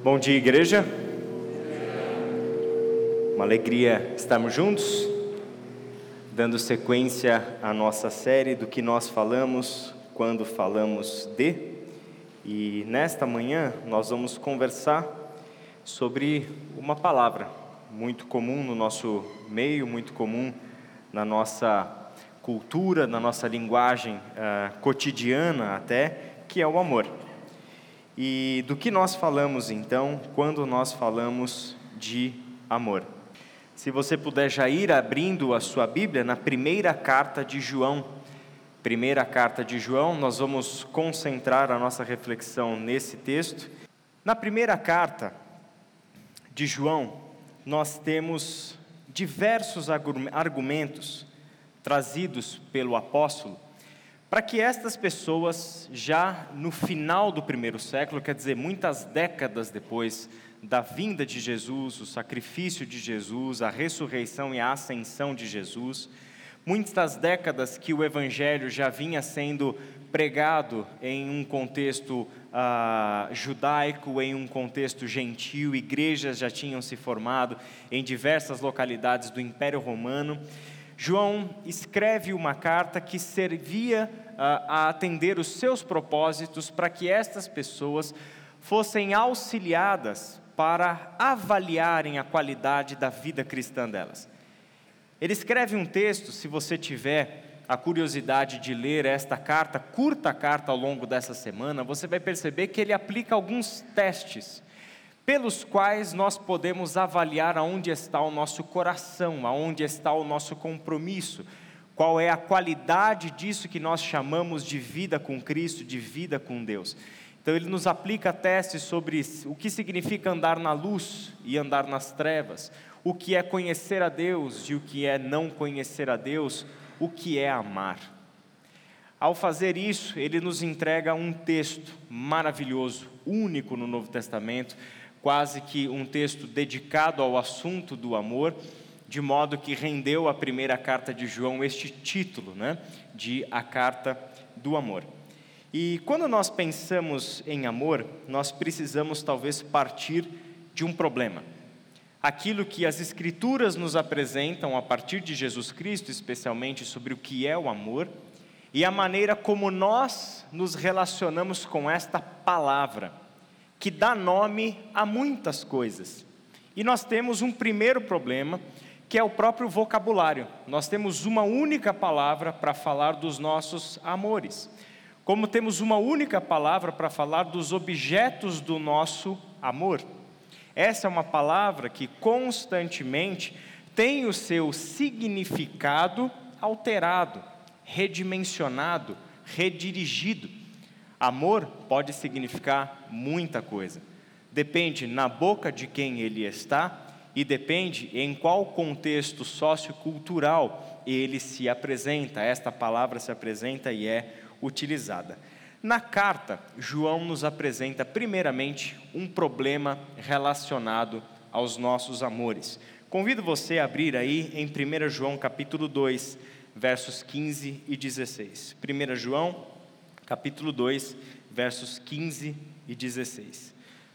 Bom dia, igreja. Uma alegria estarmos juntos, dando sequência à nossa série do que nós falamos quando falamos de. E nesta manhã nós vamos conversar sobre uma palavra muito comum no nosso meio, muito comum na nossa cultura, na nossa linguagem cotidiana até, que é o amor. E do que nós falamos então, quando nós falamos de amor? Se você puder já ir abrindo a sua Bíblia na primeira carta de João. Primeira carta de João, nós vamos concentrar a nossa reflexão nesse texto. Na primeira carta de João, nós temos diversos argumentos trazidos pelo apóstolo para que estas pessoas, já no final do primeiro século, quer dizer, muitas décadas depois da vinda de Jesus, o sacrifício de Jesus, a ressurreição e a ascensão de Jesus, muitas décadas que o Evangelho já vinha sendo pregado em um contexto judaico, em um contexto gentil, igrejas já tinham se formado em diversas localidades do Império Romano. João escreve uma carta que servia a atender os seus propósitos para que estas pessoas fossem auxiliadas para avaliarem a qualidade da vida cristã delas. Ele escreve um texto, se você tiver a curiosidade de ler esta carta, curta carta ao longo dessa semana, você vai perceber que ele aplica alguns testes pelos quais nós podemos avaliar aonde está o nosso coração, aonde está o nosso compromisso, qual é a qualidade disso que nós chamamos de vida com Cristo, de vida com Deus. Então ele nos aplica testes sobre o que significa andar na luz e andar nas trevas, o que é conhecer a Deus e o que é não conhecer a Deus, o que é amar. Ao fazer isso, ele nos entrega um texto maravilhoso, único no Novo Testamento, quase que um texto dedicado ao assunto do amor, de modo que rendeu a primeira carta de João este título, de a carta do amor. E quando nós pensamos em amor, nós precisamos talvez partir de um problema. Aquilo que as Escrituras nos apresentam a partir de Jesus Cristo, especialmente sobre o que é o amor, e a maneira como nós nos relacionamos com esta palavra, que dá nome a muitas coisas. E nós temos um primeiro problema, que é o próprio vocabulário. Nós temos uma única palavra para falar dos nossos amores, como temos uma única palavra para falar dos objetos do nosso amor. Essa é uma palavra que constantemente tem o seu significado alterado, redimensionado, redirigido. Amor pode significar muita coisa. Depende na boca de quem ele está e depende em qual contexto sociocultural ele se apresenta, esta palavra se apresenta e é utilizada. Na carta, João nos apresenta primeiramente um problema relacionado aos nossos amores. Convido você a abrir aí em 1 João capítulo 2, versos 15 e 16. 1 João capítulo 2, versos 15 e 16.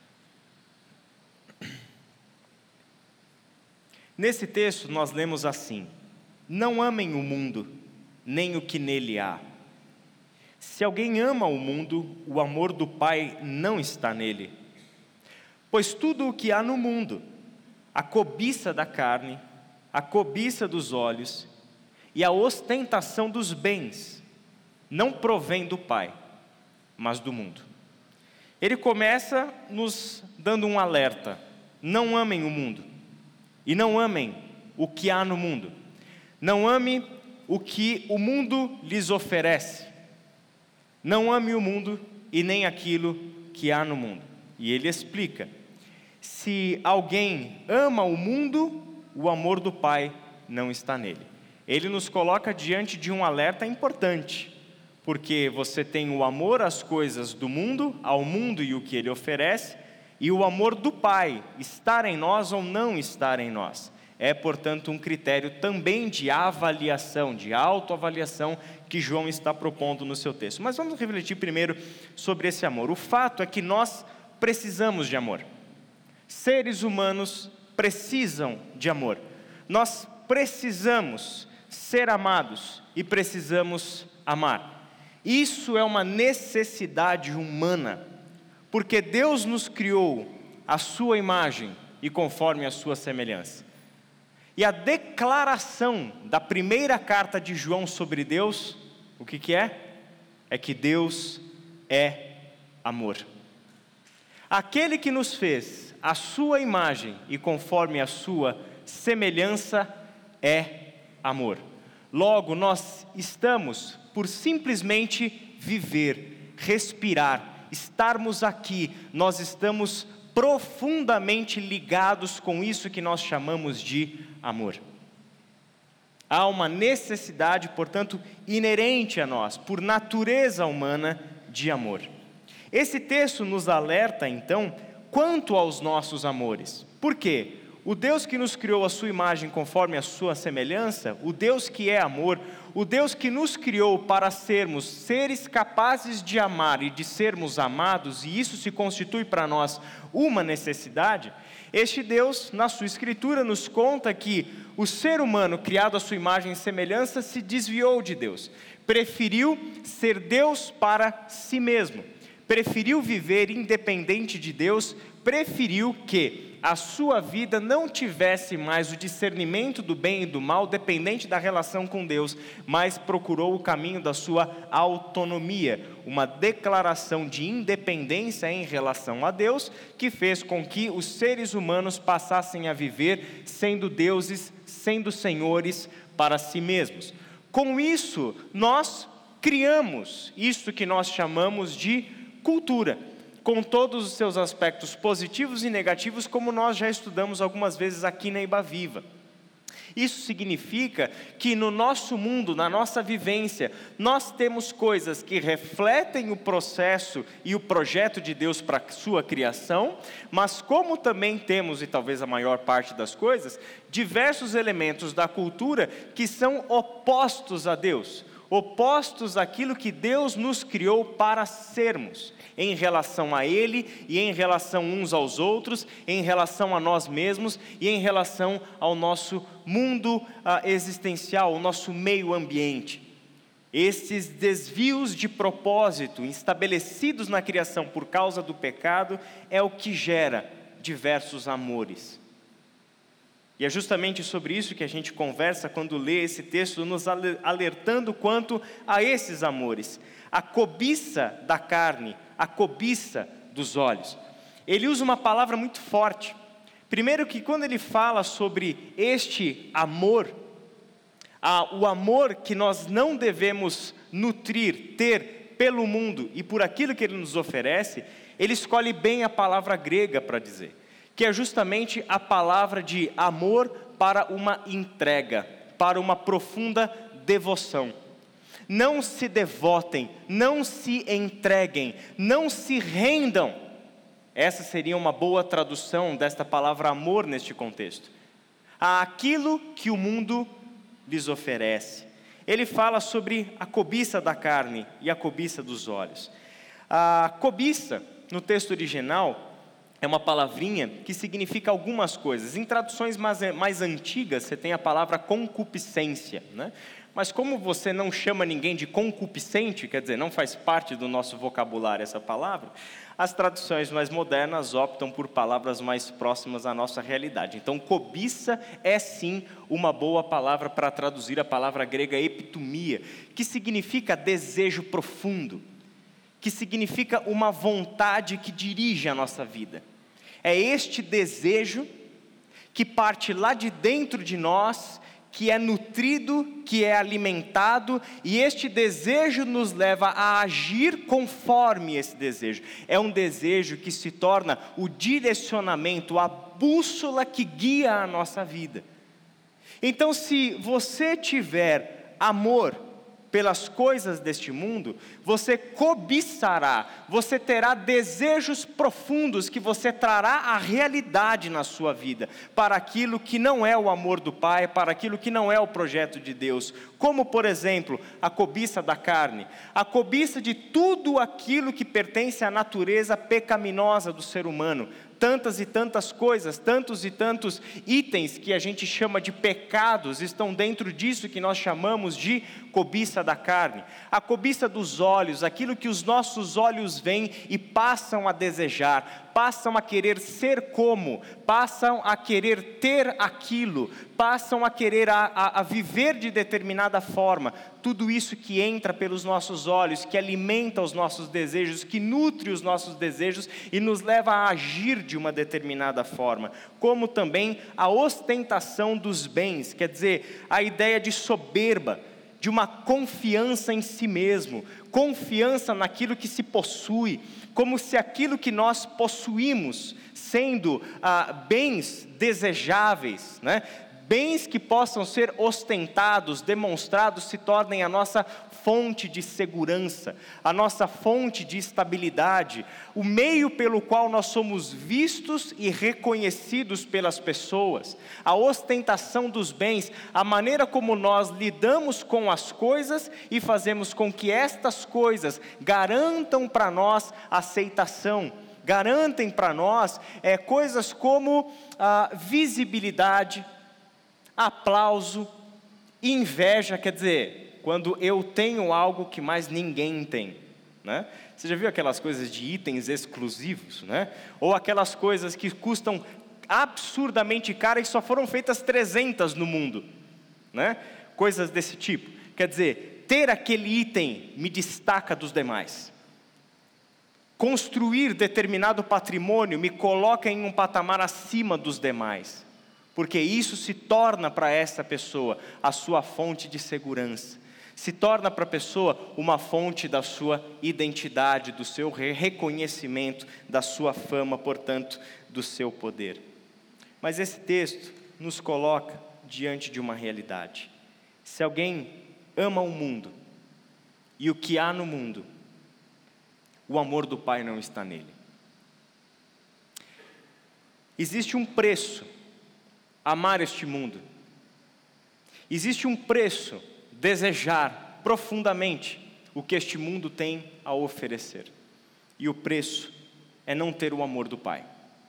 Nesse texto nós lemos assim: não amem o mundo, nem o que nele há. Se alguém ama o mundo, o amor do Pai não está nele. Pois tudo o que há no mundo, a cobiça da carne, a cobiça dos olhos e a ostentação dos bens, não provém do Pai, mas do mundo. Ele começa nos dando um alerta: não amem o mundo, e não amem o que há no mundo. Não ame o que o mundo lhes oferece. Não ame o mundo e nem aquilo que há no mundo. E ele explica: se alguém ama o mundo, o amor do Pai não está nele. Ele nos coloca diante de um alerta importante, porque você tem o amor às coisas do mundo, ao mundo e o que ele oferece, e o amor do Pai, estar em nós ou não estar em nós. É, portanto, um critério também de avaliação, de autoavaliação, que João está propondo no seu texto. Mas vamos refletir primeiro sobre esse amor. O fato é que nós precisamos de amor. Seres humanos precisam de amor. Nós precisamos ser amados e precisamos amar. Isso é uma necessidade humana, porque Deus nos criou à sua imagem e conforme a sua semelhança. E a declaração da primeira carta de João sobre Deus, o que é? É que Deus é amor. Aquele que nos fez à sua imagem e conforme a sua semelhança é amor. Logo, nós estamos por simplesmente viver, respirar, estarmos aqui, nós estamos profundamente ligados com isso que nós chamamos de amor. Há uma necessidade, portanto, inerente a nós, por natureza humana, de amor. Esse texto nos alerta, então, quanto aos nossos amores. Por quê? O Deus que nos criou à sua imagem conforme a sua semelhança, o Deus que é amor, o Deus que nos criou para sermos seres capazes de amar e de sermos amados, e isso se constitui para nós uma necessidade, este Deus, na sua Escritura, nos conta que o ser humano criado à sua imagem e semelhança se desviou de Deus, preferiu ser Deus para si mesmo, preferiu viver independente de Deus, preferiu que a sua vida não tivesse mais o discernimento do bem e do mal dependente da relação com Deus, mas procurou o caminho da sua autonomia, uma declaração de independência em relação a Deus, que fez com que os seres humanos passassem a viver sendo deuses, sendo senhores para si mesmos. Com isso, nós criamos isso que nós chamamos de cultura, com todos os seus aspectos positivos e negativos, como nós já estudamos algumas vezes aqui na Ibaviva. Isso significa que no nosso mundo, na nossa vivência, nós temos coisas que refletem o processo e o projeto de Deus para a sua criação, mas como também temos, e talvez a maior parte das coisas, diversos elementos da cultura que são opostos a Deus, opostos àquilo que Deus nos criou para sermos, em relação a Ele e em relação uns aos outros, em relação a nós mesmos e em relação ao nosso mundo existencial, o nosso meio ambiente. Esses desvios de propósito estabelecidos na criação por causa do pecado é o que gera diversos amores. E é justamente sobre isso que a gente conversa quando lê esse texto, nos alertando quanto a esses amores. A cobiça da carne, a cobiça dos olhos. Ele usa uma palavra muito forte. Primeiro que quando ele fala sobre este amor, o amor que nós não devemos nutrir, ter pelo mundo e por aquilo que ele nos oferece, ele escolhe bem a palavra grega para dizer, que é justamente a palavra de amor para uma entrega, para uma profunda devoção. Não se devotem, não se entreguem, não se rendam. Essa seria uma boa tradução desta palavra amor neste contexto. Àquilo que o mundo lhes oferece. Ele fala sobre a cobiça da carne e a cobiça dos olhos. A cobiça, no texto original, é uma palavrinha que significa algumas coisas. Em traduções mais antigas, você tem a palavra concupiscência, né? Mas como você não chama ninguém de concupiscente, quer dizer, não faz parte do nosso vocabulário essa palavra, as traduções mais modernas optam por palavras mais próximas à nossa realidade. Então, cobiça é sim uma boa palavra para traduzir a palavra grega epitomia, que significa desejo profundo, que significa uma vontade que dirige a nossa vida. É este desejo que parte lá de dentro de nós, que é nutrido, que é alimentado, e este desejo nos leva a agir conforme esse desejo. É um desejo que se torna o direcionamento, a bússola que guia a nossa vida. Então, se você tiver amor pelas coisas deste mundo, você cobiçará, você terá desejos profundos que você trará à realidade na sua vida, para aquilo que não é o amor do Pai, para aquilo que não é o projeto de Deus, como por exemplo, a cobiça da carne, a cobiça de tudo aquilo que pertence à natureza pecaminosa do ser humano, Tantas e tantas coisas, tantos e tantos itens que a gente chama de pecados estão dentro disso que nós chamamos de cobiça da carne. A cobiça dos olhos, aquilo que os nossos olhos veem e passam a desejar, passam a querer ser como, passam a querer ter aquilo, passam a querer a viver de determinada forma. Tudo isso que entra pelos nossos olhos, que alimenta os nossos desejos, que nutre os nossos desejos e nos leva a agir de uma determinada forma. Como também a ostentação dos bens, quer dizer, a ideia de soberba, de uma confiança em si mesmo, confiança naquilo que se possui, como se aquilo que nós possuímos, sendo bens desejáveis, né? Bens que possam ser ostentados, demonstrados, se tornem a nossa fonte de segurança, a nossa fonte de estabilidade, o meio pelo qual nós somos vistos e reconhecidos pelas pessoas. A ostentação dos bens, a maneira como nós lidamos com as coisas e fazemos com que estas coisas garantam para nós aceitação, garantem para nós coisas como visibilidade, aplauso, inveja, quer dizer, quando eu tenho algo que mais ninguém tem, né? Você já viu aquelas coisas de itens exclusivos, né? Ou aquelas coisas que custam absurdamente caro e só foram feitas 300 no mundo, né? Coisas desse tipo. Quer dizer, ter aquele item me destaca dos demais. Construir determinado patrimônio me coloca em um patamar acima dos demais. Porque isso se torna para essa pessoa a sua fonte de segurança, se torna para a pessoa uma fonte da sua identidade, do seu reconhecimento, da sua fama, portanto, do seu poder. Mas esse texto nos coloca diante de uma realidade. Se alguém ama o mundo e o que há no mundo, o amor do Pai não está nele. Existe um preço amar este mundo. Existe um preço desejar profundamente o que este mundo tem a oferecer. E o preço é não ter o amor do Pai.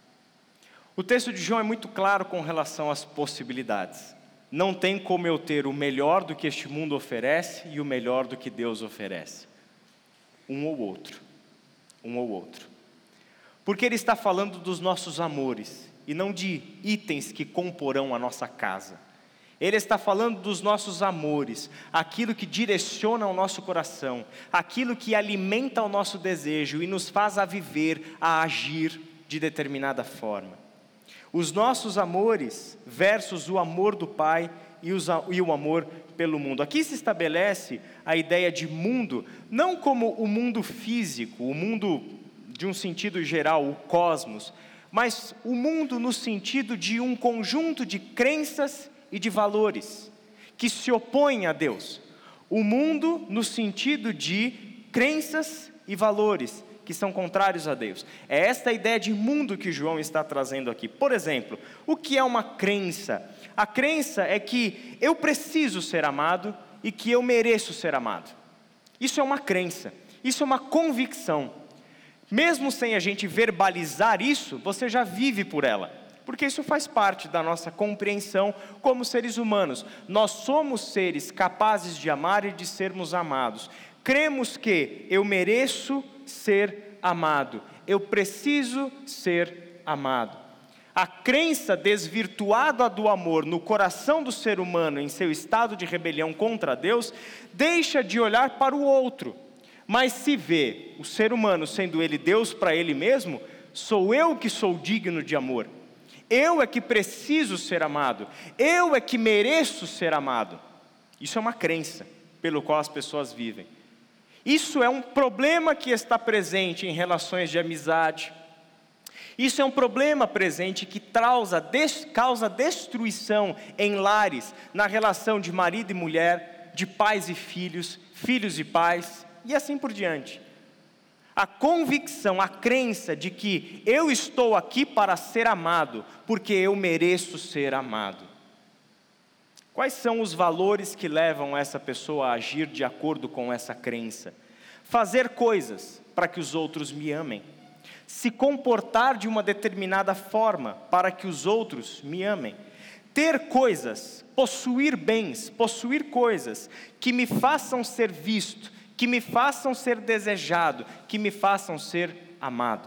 O texto de João é muito claro com relação às possibilidades. Não tem como eu ter o melhor do que este mundo oferece e o melhor do que Deus oferece. Um ou outro. Um ou outro. Porque ele está falando dos nossos amores e não de itens que comporão a nossa casa. Ele está falando dos nossos amores, aquilo que direciona o nosso coração, aquilo que alimenta o nosso desejo e nos faz a viver, a agir de determinada forma. Os nossos amores versus o amor do Pai e o amor pelo mundo. Aqui se estabelece a ideia de mundo, não como o mundo físico, o mundo de um sentido geral, o cosmos, mas o mundo no sentido de um conjunto de crenças e de valores que se opõem a Deus. O mundo no sentido de crenças e valores que são contrários a Deus. É esta a ideia de mundo que João está trazendo aqui. Por exemplo, o que é uma crença? A crença é que eu preciso ser amado e que eu mereço ser amado. Isso é uma crença, isso é uma convicção. Mesmo sem a gente verbalizar isso, você já vive por ela, porque isso faz parte da nossa compreensão como seres humanos. Nós somos seres capazes de amar e de sermos amados. Cremos que eu mereço ser amado, eu preciso ser amado. A crença desvirtuada do amor no coração do ser humano em seu estado de rebelião contra Deus, deixa de olhar para o outro. Mas se vê o ser humano sendo ele Deus para ele mesmo, sou eu que sou digno de amor. Eu é que preciso ser amado. Eu é que mereço ser amado. Isso é uma crença pelo qual as pessoas vivem. Isso é um problema que está presente em relações de amizade. Isso é um problema presente que causa destruição em lares, na relação de marido e mulher, de pais e filhos, filhos e pais, e assim por diante. A convicção, a crença de que eu estou aqui para ser amado, porque eu mereço ser amado. Quais são os valores que levam essa pessoa a agir de acordo com essa crença? Fazer coisas para que os outros me amem. se comportar de uma determinada forma para que os outros me amem, ter coisas, possuir bens, possuir coisas que me façam ser visto, que me façam ser desejado, que me façam ser amado.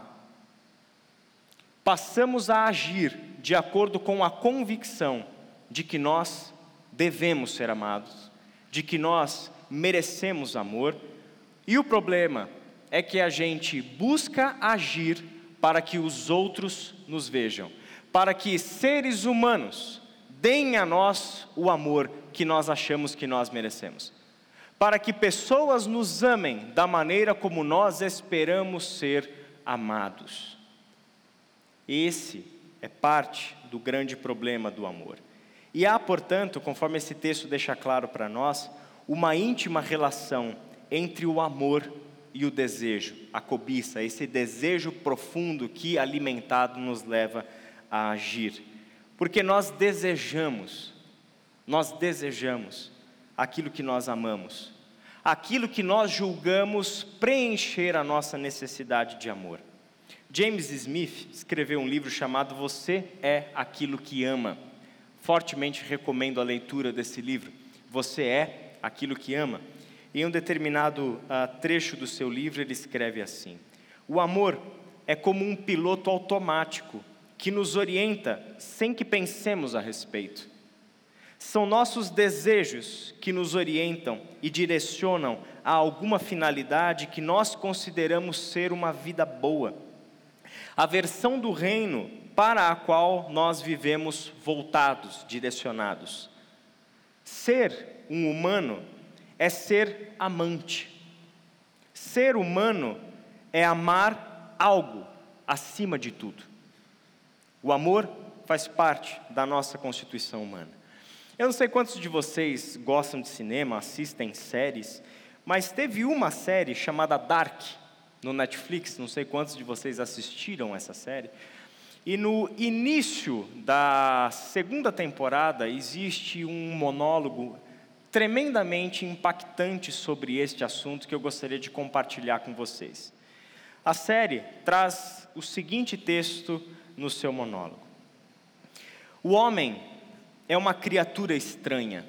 Passamos a agir de acordo com a convicção de que nós devemos ser amados, de que nós merecemos amor, e o problema é que a gente busca agir para que os outros nos vejam, para que seres humanos deem a nós o amor que nós achamos que nós merecemos, para que pessoas nos amem da maneira como nós esperamos ser amados. Esse é parte do grande problema do amor. E há, portanto, conforme esse texto deixa claro para nós, uma íntima relação entre o amor e o desejo, a cobiça, esse desejo profundo que, alimentado, nos leva a agir. Porque nós desejamos aquilo que nós amamos, aquilo que nós julgamos preencher a nossa necessidade de amor. James Smith escreveu um livro chamado Você é Aquilo que Ama. Fortemente recomendo a leitura desse livro. Você é aquilo que ama. Em um determinado trecho do seu livro, ele escreve assim: o amor é como um piloto automático que nos orienta sem que pensemos a respeito. São nossos desejos que nos orientam e direcionam a alguma finalidade que nós consideramos ser uma vida boa, a versão do reino para a qual nós vivemos voltados, direcionados. Ser um humano é ser amante. Ser humano é amar algo acima de tudo. O amor faz parte da nossa constituição humana. Eu não sei quantos de vocês gostam de cinema, assistem séries, mas teve uma série chamada Dark no Netflix, não sei quantos de vocês assistiram essa série. E no início da segunda temporada existe um monólogo tremendamente impactante sobre este assunto que eu gostaria de compartilhar com vocês. A série traz o seguinte texto no seu monólogo: o homem é uma criatura estranha.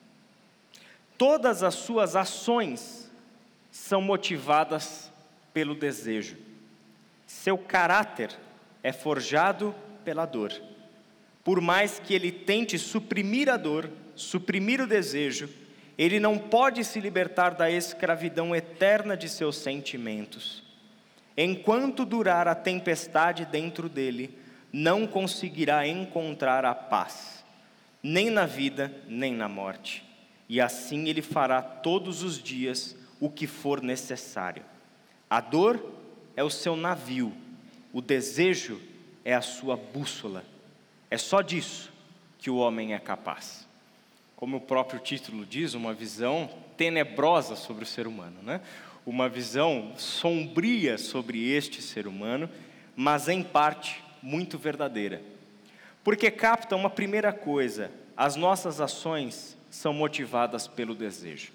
Todas as suas ações são motivadas pelo desejo. Seu caráter é forjado pela dor. Por mais que ele tente suprimir a dor, suprimir o desejo, ele não pode se libertar da escravidão eterna de seus sentimentos. Enquanto durar a tempestade dentro dele, não conseguirá encontrar a paz, nem na vida, nem na morte. E assim ele fará todos os dias o que for necessário. A dor é o seu navio, o desejo é a sua bússola. É só disso que o homem é capaz. Como o próprio título diz, uma visão tenebrosa sobre o ser humano, né? Uma visão sombria sobre este ser humano, mas em parte muito verdadeira. Porque capta uma primeira coisa: as nossas ações são motivadas pelo desejo.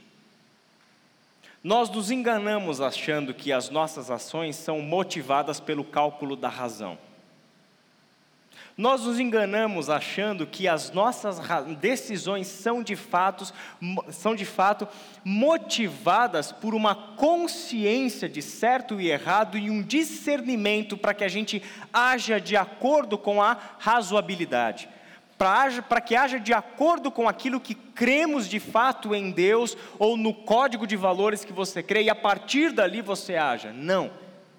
Nós nos enganamos achando que as nossas ações são motivadas pelo cálculo da razão. Nós nos enganamos achando que as nossas decisões são de fato motivadas por uma consciência de certo e errado e um discernimento para que a gente haja de acordo com a razoabilidade, para que haja de acordo com aquilo que cremos de fato em Deus ou no código de valores que você crê, e a partir dali você haja. Não.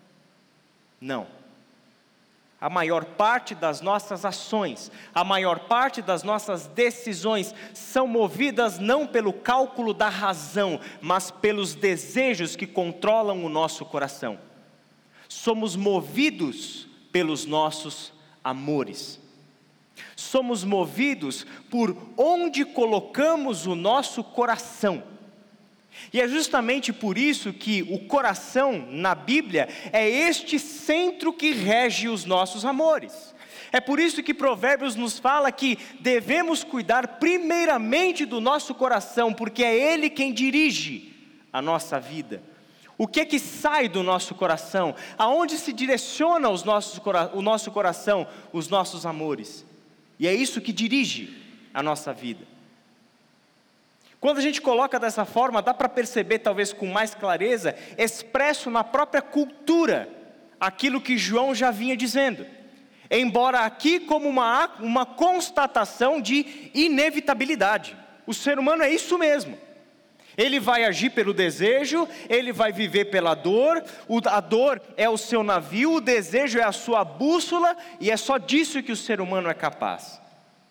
A maior parte das nossas ações, a maior parte das nossas decisões são movidas não pelo cálculo da razão, mas pelos desejos que controlam o nosso coração. Somos movidos pelos nossos amores. Somos movidos por onde colocamos o nosso coração. E é justamente por isso que o coração, na Bíblia, é este centro que rege os nossos amores. É por isso que Provérbios nos fala que devemos cuidar primeiramente do nosso coração, porque é ele quem dirige a nossa vida. O que é que sai do nosso coração? Aonde se direciona o nosso coração, os nossos amores? E é isso que dirige a nossa vida. Quando a gente coloca dessa forma, dá para perceber, talvez com mais clareza, expresso na própria cultura, aquilo que João já vinha dizendo. Embora aqui como uma constatação de inevitabilidade. O ser humano é isso mesmo. Ele vai agir pelo desejo, ele vai viver pela dor, a dor é o seu navio, o desejo é a sua bússola, e é só disso que o ser humano é capaz.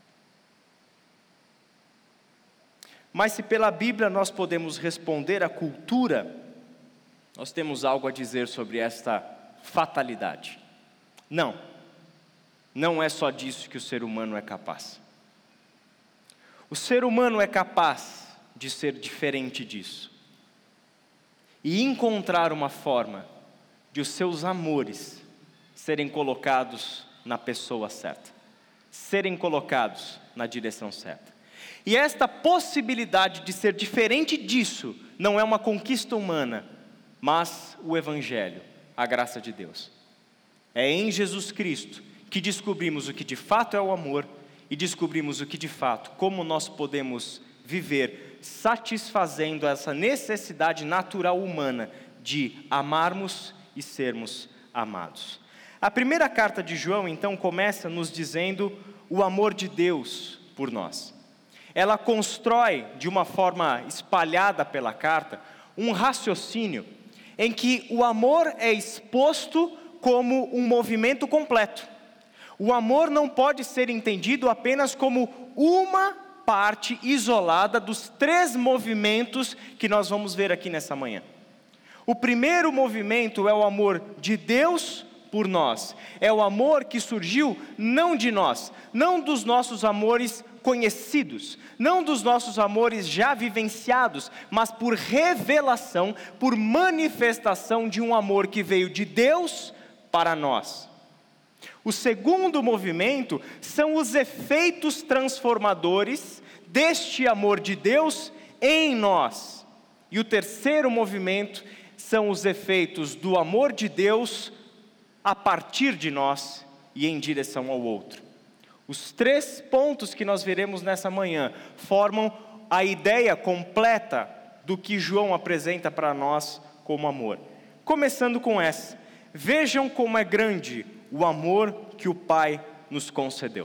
Mas se pela Bíblia nós podemos responder à cultura, nós temos algo a dizer sobre esta fatalidade. Não é só disso que o ser humano é capaz. O ser humano é capaz de ser diferente disso e encontrar uma forma de os seus amores serem colocados na pessoa certa, serem colocados na direção certa. E esta possibilidade de ser diferente disso não é uma conquista humana, mas o Evangelho, a graça de Deus. É em Jesus Cristo que descobrimos o que de fato é o amor e descobrimos o que de fato, como nós podemos viver satisfazendo essa necessidade natural humana de amarmos e sermos amados. A primeira carta de João, então, começa nos dizendo o amor de Deus por nós. Ela constrói, de uma forma espalhada pela carta, um raciocínio em que o amor é exposto como um movimento completo. O amor não pode ser entendido apenas como uma parte isolada dos 3 movimentos que nós vamos ver aqui nessa manhã. O primeiro movimento é o amor de Deus por nós. É o amor que surgiu não de nós, não dos nossos amores conhecidos, não dos nossos amores já vivenciados, mas por revelação, por manifestação de um amor que veio de Deus para nós. O segundo movimento são os efeitos transformadores deste amor de Deus em nós. E o terceiro movimento são os efeitos do amor de Deus a partir de nós e em direção ao outro. Os 3 pontos que nós veremos nessa manhã formam a ideia completa do que João apresenta para nós como amor. Começando com essa: vejam como é grande o amor que o Pai nos concedeu.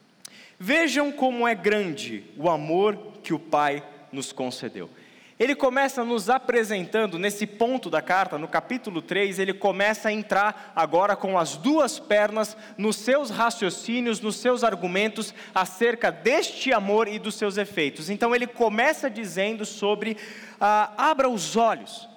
Vejam como é grande o amor que o Pai nos concedeu. Ele começa nos apresentando, nesse ponto da carta, no capítulo 3, ele começa a entrar agora com as 2 pernas nos seus raciocínios, nos seus argumentos acerca deste amor e dos seus efeitos. Então ele começa dizendo sobre, abra os olhos,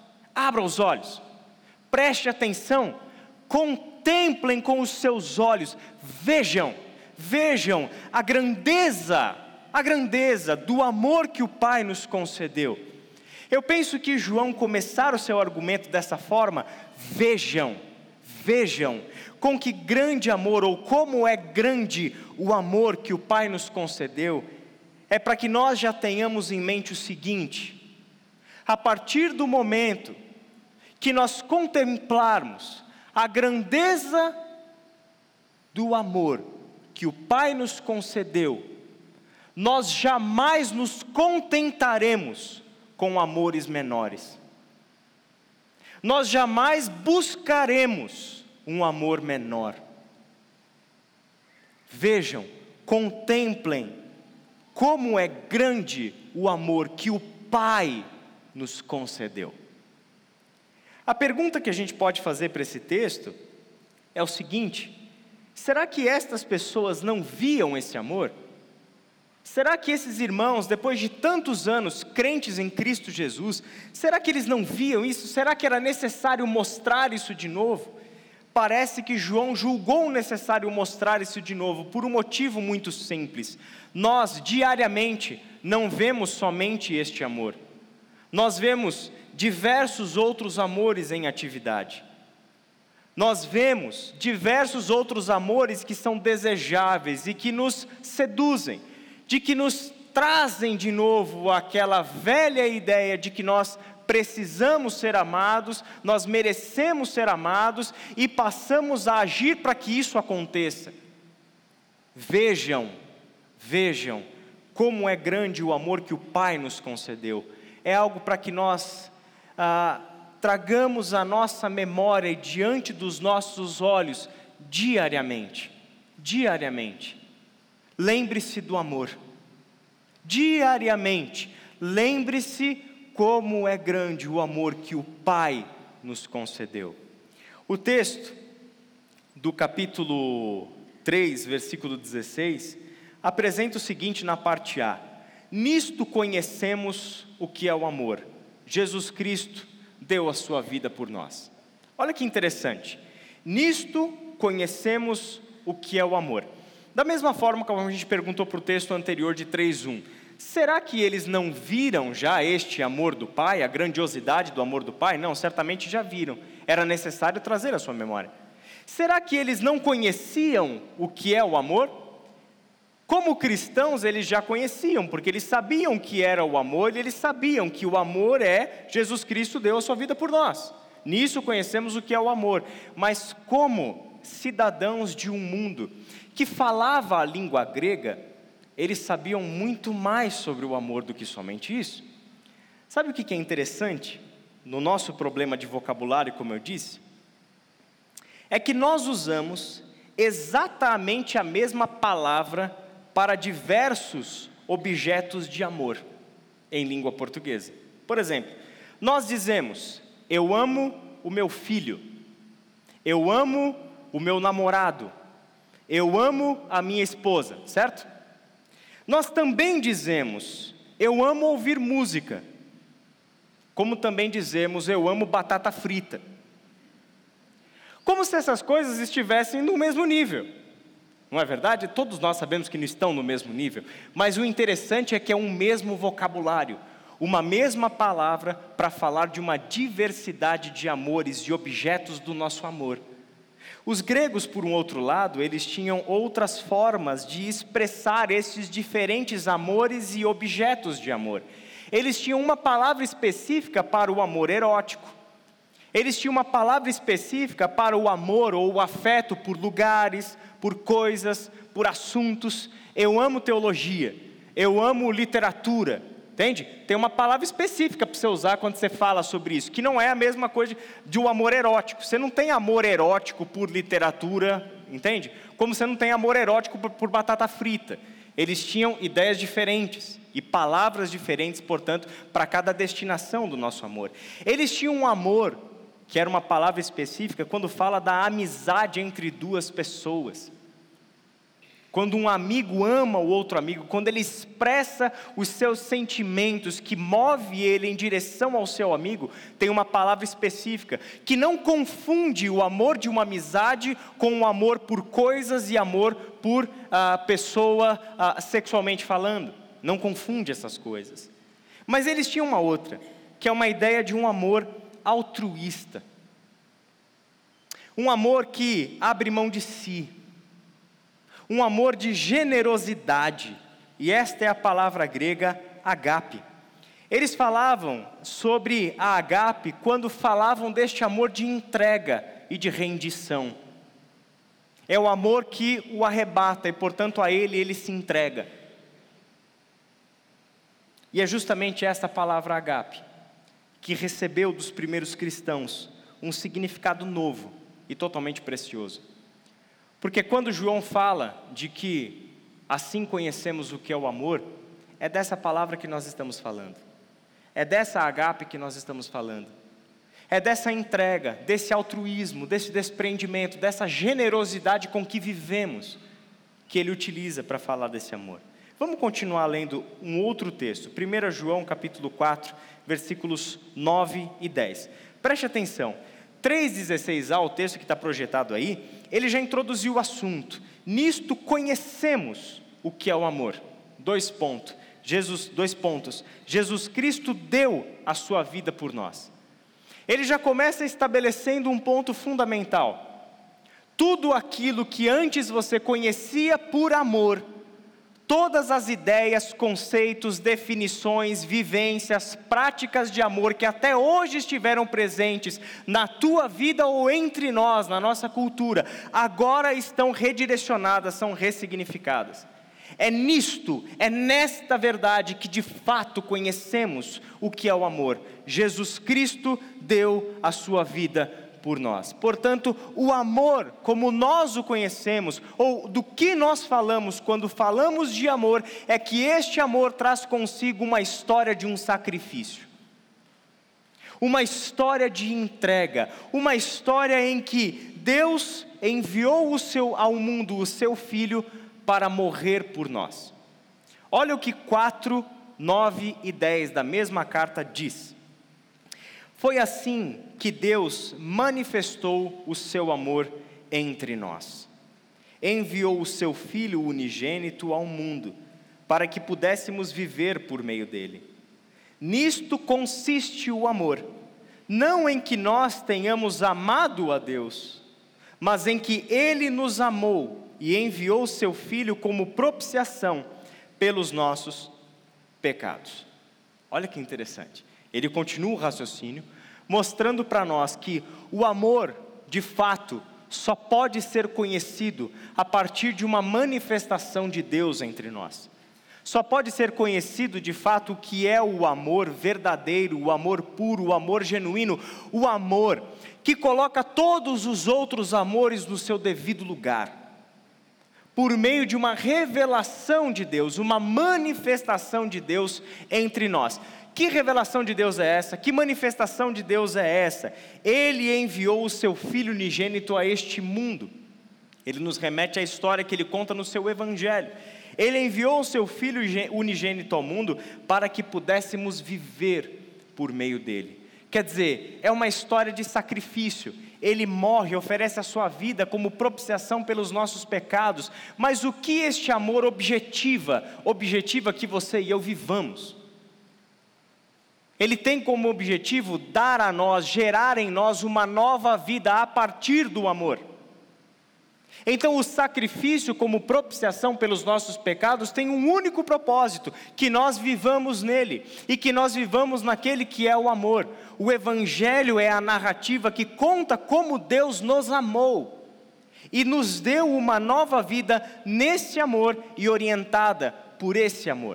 preste atenção, contemplem com os seus olhos, vejam a grandeza do amor que o Pai nos concedeu. Eu penso que João começar o seu argumento dessa forma, vejam, com que grande amor, ou como é grande o amor que o Pai nos concedeu, é para que nós já tenhamos em mente o seguinte: a partir do momento que nós contemplarmos a grandeza do amor que o Pai nos concedeu, nós jamais nos contentaremos com amores menores. Nós jamais buscaremos um amor menor. Vejam, contemplem como é grande o amor que o Pai nos concedeu. A pergunta que a gente pode fazer para esse texto é o seguinte: será que estas pessoas não viam esse amor? Será que esses irmãos, depois de tantos anos crentes em Cristo Jesus, será que eles não viam isso? Será que era necessário mostrar isso de novo? Parece que João julgou necessário mostrar isso de novo, por um motivo muito simples. Nós, diariamente, não vemos somente este amor. Nós vemos diversos outros amores em atividade. Nós vemos diversos outros amores que são desejáveis e que nos seduzem, de que nos trazem de novo aquela velha ideia de que nós precisamos ser amados, nós merecemos ser amados e passamos a agir para que isso aconteça. Vejam como é grande o amor que o Pai nos concedeu. É algo para que nós tragamos a nossa memória diante dos nossos olhos diariamente. Lembre-se do amor. Diariamente, lembre-se como é grande o amor que o Pai nos concedeu. O texto do capítulo 3, versículo 16, apresenta o seguinte na parte A: nisto conhecemos o que é o amor. Jesus Cristo deu a sua vida por nós. Olha que interessante. Nisto conhecemos o que é o amor. Da mesma forma como a gente perguntou para o texto anterior de 3:1, será que eles não viram já este amor do Pai, a grandiosidade do amor do Pai? Não, certamente já viram. Era necessário trazer à sua memória. Será que eles não conheciam o que é o amor? Como cristãos, eles já conheciam, porque eles sabiam que era o amor, e eles sabiam que o amor é Jesus Cristo deu a sua vida por nós. Nisso conhecemos o que é o amor. Mas como cidadãos de um mundo que falava a língua grega, eles sabiam muito mais sobre o amor do que somente isso. Sabe o que é interessante no nosso problema de vocabulário, como eu disse? É que nós usamos exatamente a mesma palavra para diversos objetos de amor em língua portuguesa. Por exemplo, nós dizemos: eu amo o meu filho, eu amo o meu namorado, eu amo a minha esposa, certo? Nós também dizemos: eu amo ouvir música, como também dizemos: eu amo batata frita. Como se essas coisas estivessem no mesmo nível. Não é verdade? Todos nós sabemos que não estão no mesmo nível, mas o interessante é que é um mesmo vocabulário, uma mesma palavra para falar de uma diversidade de amores e objetos do nosso amor. Os gregos, por um outro lado, eles tinham outras formas de expressar esses diferentes amores e objetos de amor. Eles tinham uma palavra específica para o amor erótico. Eles tinham uma palavra específica para o amor ou o afeto por lugares, por coisas, por assuntos. Eu amo teologia, eu amo literatura, entende? Tem uma palavra específica para você usar quando você fala sobre isso, que não é a mesma coisa de um amor erótico. Você não tem amor erótico por literatura, entende? Como você não tem amor erótico por batata frita. Eles tinham ideias diferentes e palavras diferentes, portanto, para cada destinação do nosso amor. Eles tinham um amor, que era uma palavra específica, quando fala da amizade entre duas pessoas. Quando um amigo ama o outro amigo, quando ele expressa os seus sentimentos, que move ele em direção ao seu amigo, tem uma palavra específica, que não confunde o amor de uma amizade com o amor por coisas e amor por pessoa sexualmente falando. Não confunde essas coisas. Mas eles tinham uma outra, que é uma ideia de um amor altruísta, um amor que abre mão de si, um amor de generosidade, e esta é a palavra grega agape. Eles falavam sobre a agape quando falavam deste amor de entrega e de rendição. É o amor que o arrebata e, portanto, a ele se entrega. E é justamente esta palavra agape que recebeu dos primeiros cristãos um significado novo e totalmente precioso. Porque quando João fala de que assim conhecemos o que é o amor, é dessa palavra que nós estamos falando. É dessa agape que nós estamos falando. É dessa entrega, desse altruísmo, desse desprendimento, dessa generosidade com que vivemos, que ele utiliza para falar desse amor. Vamos continuar lendo um outro texto, 1 João capítulo 4, versículos 9 e 10. Preste atenção, 3,16a, o texto que está projetado aí, ele já introduziu o assunto. Nisto conhecemos o que é o amor. 2 pontos. Jesus Cristo deu a sua vida por nós. Ele já começa estabelecendo um ponto fundamental. Tudo aquilo que antes você conhecia por amor, todas as ideias, conceitos, definições, vivências, práticas de amor que até hoje estiveram presentes na tua vida ou entre nós, na nossa cultura, agora estão redirecionadas, são ressignificadas. É nisto, é nesta verdade que de fato conhecemos o que é o amor. Jesus Cristo deu a sua vida por nós. Portanto, o amor, como nós o conhecemos, ou do que nós falamos quando falamos de amor, é que este amor traz consigo uma história de um sacrifício, uma história de entrega, uma história em que Deus enviou ao mundo o seu Filho para morrer por nós. Olha o que 4, 9 e 10 da mesma carta diz: foi assim que Deus manifestou o seu amor entre nós. Enviou o seu Filho unigênito ao mundo, para que pudéssemos viver por meio dele. Nisto consiste o amor, não em que nós tenhamos amado a Deus, mas em que Ele nos amou e enviou o seu Filho como propiciação pelos nossos pecados. Olha que interessante. Ele continua o raciocínio, mostrando para nós que o amor, de fato, só pode ser conhecido a partir de uma manifestação de Deus entre nós. Só pode ser conhecido, de fato, o que é o amor verdadeiro, o amor puro, o amor genuíno, o amor que coloca todos os outros amores no seu devido lugar, por meio de uma revelação de Deus, uma manifestação de Deus entre nós. Que revelação de Deus é essa? Que manifestação de Deus é essa? Ele enviou o seu Filho unigênito a este mundo. Ele nos remete à história que ele conta no seu Evangelho. Ele enviou o seu Filho unigênito ao mundo para que pudéssemos viver por meio dele. Quer dizer, é uma história de sacrifício. Ele morre, oferece a sua vida como propiciação pelos nossos pecados. Mas o que este amor objetiva que você e eu vivamos? Ele tem como objetivo dar a nós, gerar em nós uma nova vida a partir do amor. Então o sacrifício como propiciação pelos nossos pecados tem um único propósito: que nós vivamos nele, e que nós vivamos naquele que é o amor. O Evangelho é a narrativa que conta como Deus nos amou, e nos deu uma nova vida nesse amor e orientada por esse amor.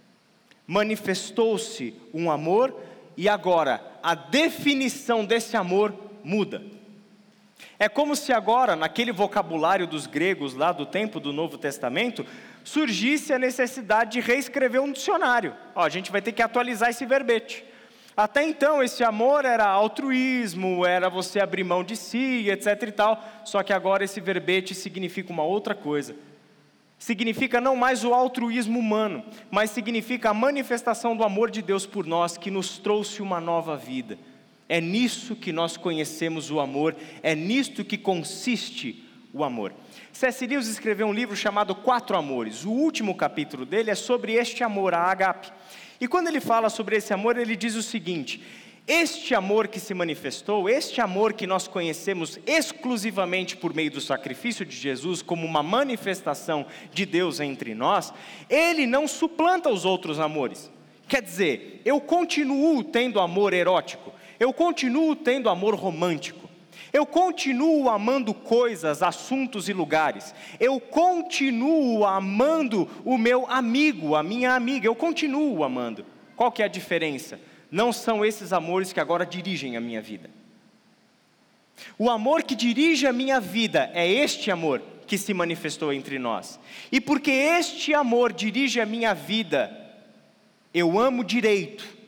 Manifestou-se um amor, e agora a definição desse amor muda. É como se agora, naquele vocabulário dos gregos lá do tempo do Novo Testamento, surgisse a necessidade de reescrever um dicionário. A gente vai ter que atualizar esse verbete. Até então esse amor era altruísmo, era você abrir mão de si, etc e tal, só que agora esse verbete significa uma outra coisa. Significa não mais o altruísmo humano, mas significa a manifestação do amor de Deus por nós, que nos trouxe uma nova vida. É nisso que nós conhecemos o amor, é nisto que consiste o amor. C.S. Lewis escreveu um livro chamado 4 Amores. O último capítulo dele é sobre este amor, a ágape. E quando ele fala sobre esse amor, ele diz o seguinte: este amor que se manifestou, este amor que nós conhecemos exclusivamente por meio do sacrifício de Jesus, como uma manifestação de Deus entre nós, ele não suplanta os outros amores. Quer dizer, eu continuo tendo amor erótico, eu continuo tendo amor romântico, eu continuo amando coisas, assuntos e lugares, eu continuo amando o meu amigo, a minha amiga, eu continuo amando. Qual que é a diferença? Não são esses amores que agora dirigem a minha vida. O amor que dirige a minha vida é este amor que se manifestou entre nós. E porque este amor dirige a minha vida, eu amo direito.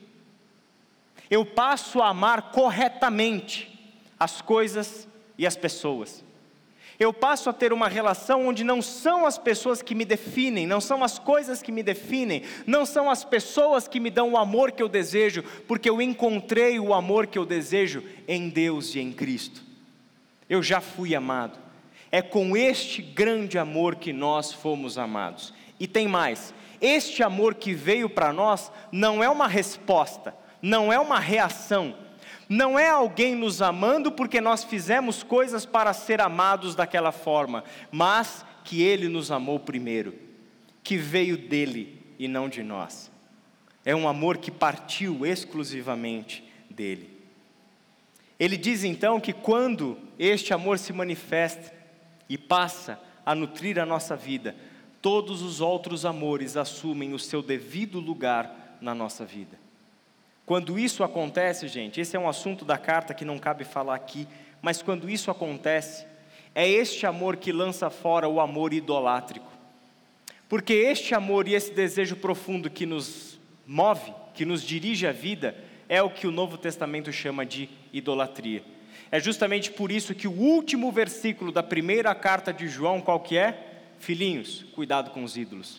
Eu passo a amar corretamente as coisas e as pessoas. Eu passo a ter uma relação onde não são as pessoas que me definem, não são as coisas que me definem, não são as pessoas que me dão o amor que eu desejo, porque eu encontrei o amor que eu desejo em Deus e em Cristo. Eu já fui amado. É com este grande amor que nós fomos amados. E tem mais, este amor que veio para nós não é uma resposta, não é uma reação, não é alguém nos amando porque nós fizemos coisas para ser amados daquela forma, mas que Ele nos amou primeiro. que veio dele e não de nós. É um amor que partiu exclusivamente dele. Ele diz então que quando este amor se manifesta e passa a nutrir a nossa vida, todos os outros amores assumem o seu devido lugar na nossa vida. Quando isso acontece, gente, esse é um assunto da carta que não cabe falar aqui, mas quando isso acontece, é este amor que lança fora o amor idolátrico. Porque este amor e esse desejo profundo que nos move, que nos dirige à vida, é o que o Novo Testamento chama de idolatria. É justamente por isso que o último versículo da primeira carta de João, qual que é? Filhinhos, cuidado com os ídolos.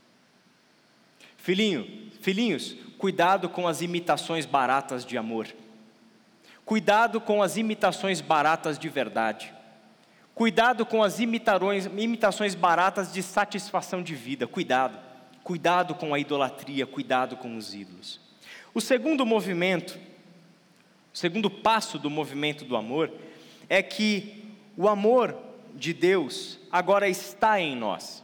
Filhinhos, cuidado com as imitações baratas de amor. Cuidado com as imitações baratas de verdade. Cuidado com as imitações baratas de satisfação de vida. Cuidado com a idolatria, cuidado com os ídolos. O segundo passo do movimento do amor é que o amor de Deus agora está em nós.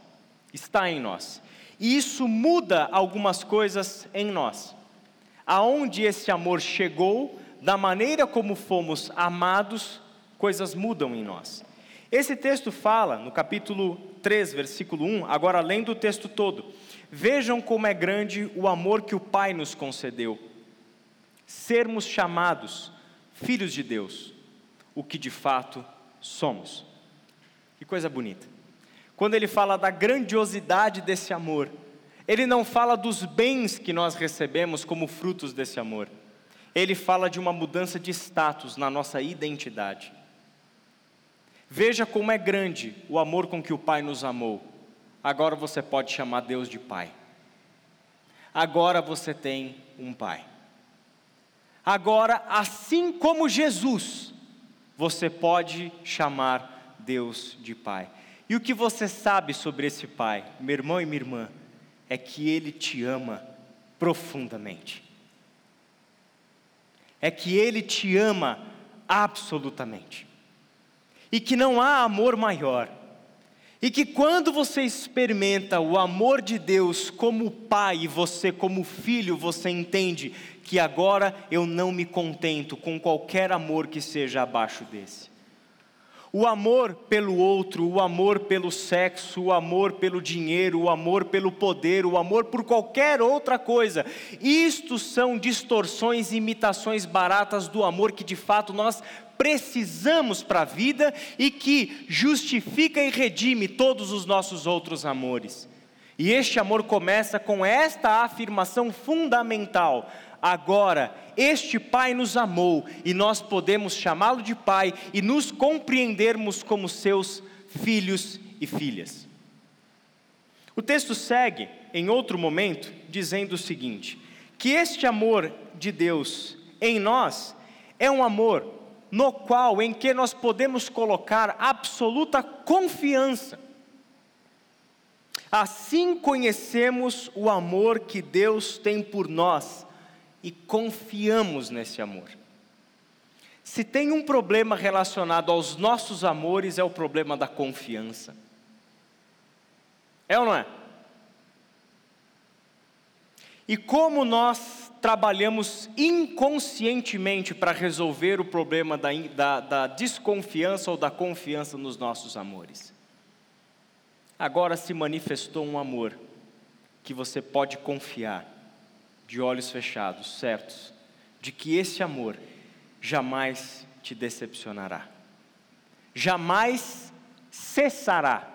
E isso muda algumas coisas em nós. Aonde esse amor chegou, da maneira como fomos amados, coisas mudam em nós. Esse texto fala, no capítulo 3, versículo 1, agora lendo o texto todo: vejam como é grande o amor que o Pai nos concedeu, sermos chamados filhos de Deus, o que de fato somos. Que coisa bonita. Quando ele fala da grandiosidade desse amor, ele não fala dos bens que nós recebemos como frutos desse amor. Ele fala de uma mudança de status na nossa identidade. Veja como é grande o amor com que o Pai nos amou. Agora você pode chamar Deus de Pai. Agora você tem um Pai. Agora, assim como Jesus, você pode chamar Deus de Pai. E o que você sabe sobre esse Pai, meu irmão e minha irmã, é que Ele te ama profundamente. É que Ele te ama absolutamente. E que não há amor maior. E que quando você experimenta o amor de Deus como pai e você como filho, você entende que agora eu não me contento com qualquer amor que seja abaixo desse. O amor pelo outro, o amor pelo sexo, o amor pelo dinheiro, o amor pelo poder, o amor por qualquer outra coisa. Isto são distorções e imitações baratas do amor que de fato nós precisamos para a vida e que justifica e redime todos os nossos outros amores. E este amor começa com esta afirmação fundamental: agora, este Pai nos amou e nós podemos chamá-lo de Pai e nos compreendermos como seus filhos e filhas. O texto segue, em outro momento, dizendo o seguinte: que este amor de Deus em nós é um amor em que nós podemos colocar absoluta confiança. Assim conhecemos o amor que Deus tem por nós e confiamos nesse amor. Se tem um problema relacionado aos nossos amores, é o problema da confiança. É ou não é? E como nós trabalhamos inconscientemente para resolver o problema da desconfiança ou da confiança nos nossos amores. Agora se manifestou um amor que você pode confiar, de olhos fechados, certos, de que esse amor jamais te decepcionará, jamais cessará.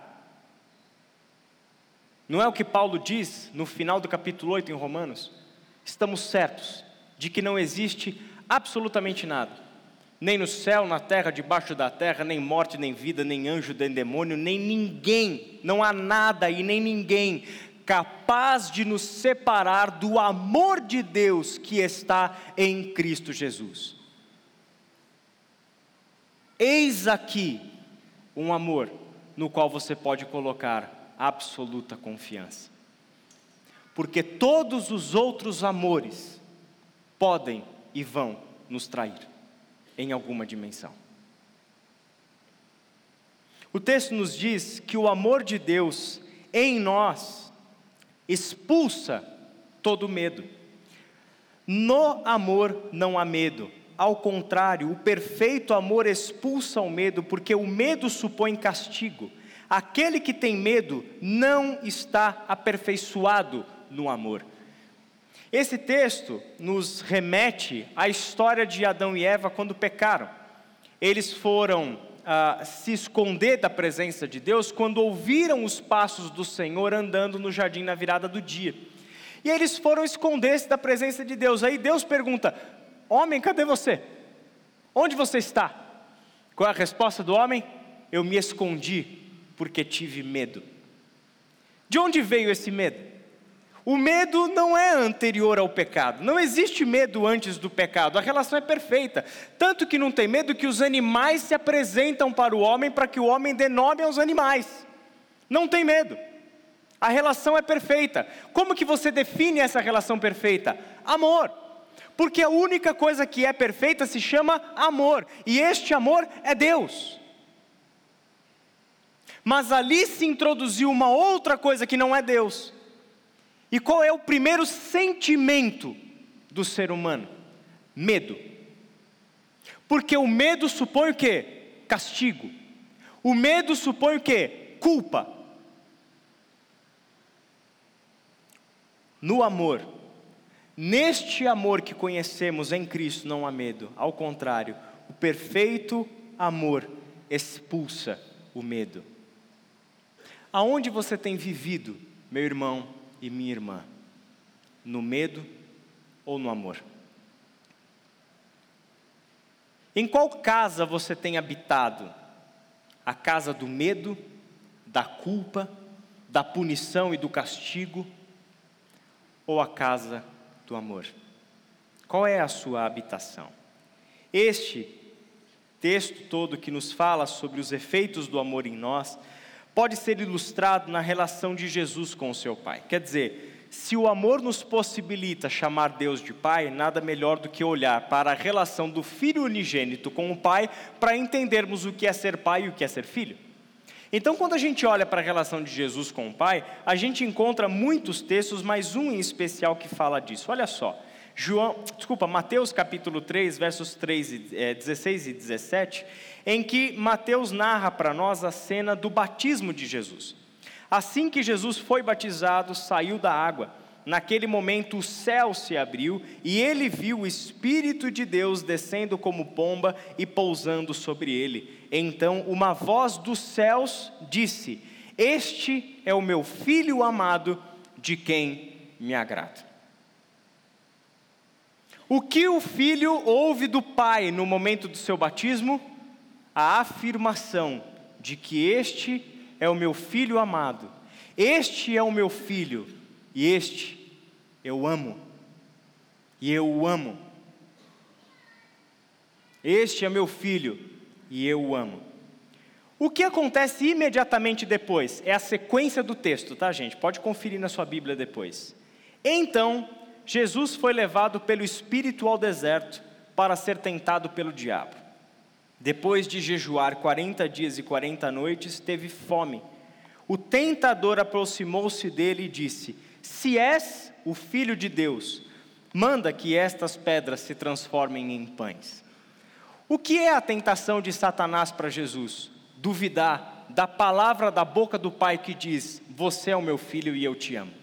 Não é o que Paulo diz no final do capítulo 8 em Romanos? Estamos certos de que não existe absolutamente nada, nem no céu, na terra, debaixo da terra, nem morte, nem vida, nem anjo, nem demônio, nem ninguém, não há nada e nem ninguém capaz de nos separar do amor de Deus que está em Cristo Jesus. Eis aqui um amor no qual você pode colocar absoluta confiança. Porque todos os outros amores podem e vão nos trair em alguma dimensão. O texto nos diz que o amor de Deus em nós expulsa todo medo. No amor não há medo. Ao contrário, o perfeito amor expulsa o medo, porque o medo supõe castigo. Aquele que tem medo não está aperfeiçoado no amor. Esse texto nos remete à história de Adão e Eva quando pecaram. Eles foram se esconder da presença de Deus quando ouviram os passos do Senhor andando no jardim na virada do dia. E eles foram esconder-se da presença de Deus. Aí Deus pergunta: homem, cadê você? Onde você está? Qual é a resposta do homem? Eu me escondi porque tive medo. De onde veio esse medo? O medo não é anterior ao pecado. Não existe medo antes do pecado. A relação é perfeita. Tanto que não tem medo que os animais se apresentam para o homem para que o homem dê nome aos animais. Não tem medo. A relação é perfeita. Como que você define essa relação perfeita? Amor. Porque a única coisa que é perfeita se chama amor. E este amor é Deus. Mas ali se introduziu uma outra coisa que não é Deus. E qual é o primeiro sentimento do ser humano? Medo. Porque o medo supõe o quê? Castigo. O medo supõe o quê? Culpa. No amor, neste amor que conhecemos em Cristo não há medo. Ao contrário, o perfeito amor expulsa o medo. Aonde você tem vivido, meu irmão e minha irmã? No medo ou no amor? Em qual casa você tem habitado? A casa do medo, da culpa, da punição e do castigo? Ou a casa do amor? Qual é a sua habitação? Este texto todo que nos fala sobre os efeitos do amor em nós, pode ser ilustrado na relação de Jesus com o seu Pai. Quer dizer, se o amor nos possibilita chamar Deus de Pai, nada melhor do que olhar para a relação do Filho unigênito com o Pai, para entendermos o que é ser pai e o que é ser filho. Então, quando a gente olha para a relação de Jesus com o Pai, a gente encontra muitos textos, mas um em especial que fala disso. Olha só, Mateus capítulo 3, versos 16 e 17, em que Mateus narra para nós a cena do batismo de Jesus. Assim que Jesus foi batizado, saiu da água. Naquele momento o céu se abriu e ele viu o Espírito de Deus descendo como pomba e pousando sobre ele. Então uma voz dos céus disse: este é o meu Filho amado, de quem me agrado. O que o Filho ouve do Pai no momento do seu batismo? A afirmação de que este é o meu Filho amado, este é o meu Filho, e este eu amo, e eu o amo. Este é meu Filho, e eu o amo. O que acontece imediatamente depois? É a sequência do texto, tá, gente? Pode conferir na sua Bíblia depois. Então, Jesus foi levado pelo Espírito ao deserto para ser tentado pelo diabo. Depois de jejuar 40 dias e 40 noites, teve fome. O tentador aproximou-se dele e disse: se és o Filho de Deus, manda que estas pedras se transformem em pães. O que é a tentação de Satanás para Jesus? Duvidar da palavra da boca do Pai que diz: você é o meu filho e eu te amo.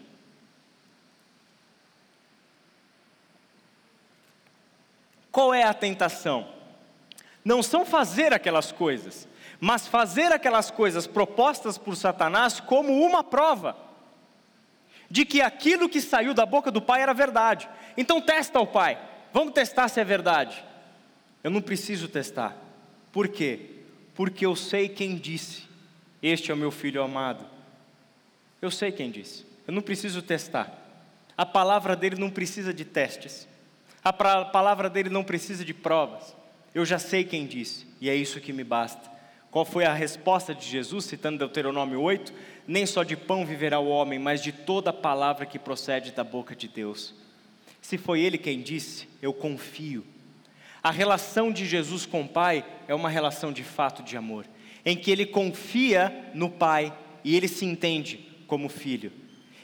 Qual é a tentação? Não são fazer aquelas coisas, mas fazer aquelas coisas propostas por Satanás como uma prova de que aquilo que saiu da boca do Pai era verdade. Então testa o Pai, vamos testar se é verdade. Eu não preciso testar. Por quê? Porque eu sei quem disse: este é o meu Filho amado. Eu sei quem disse, eu não preciso testar. A palavra dele não precisa de testes, a palavra dele não precisa de provas. Eu já sei quem disse, e é isso que me basta. Qual foi a resposta de Jesus, citando Deuteronômio 8? Nem só de pão viverá o homem, mas de toda palavra que procede da boca de Deus. Se foi ele quem disse, eu confio. A relação de Jesus com o Pai é uma relação de fato de amor, em que ele confia no Pai e ele se entende como filho.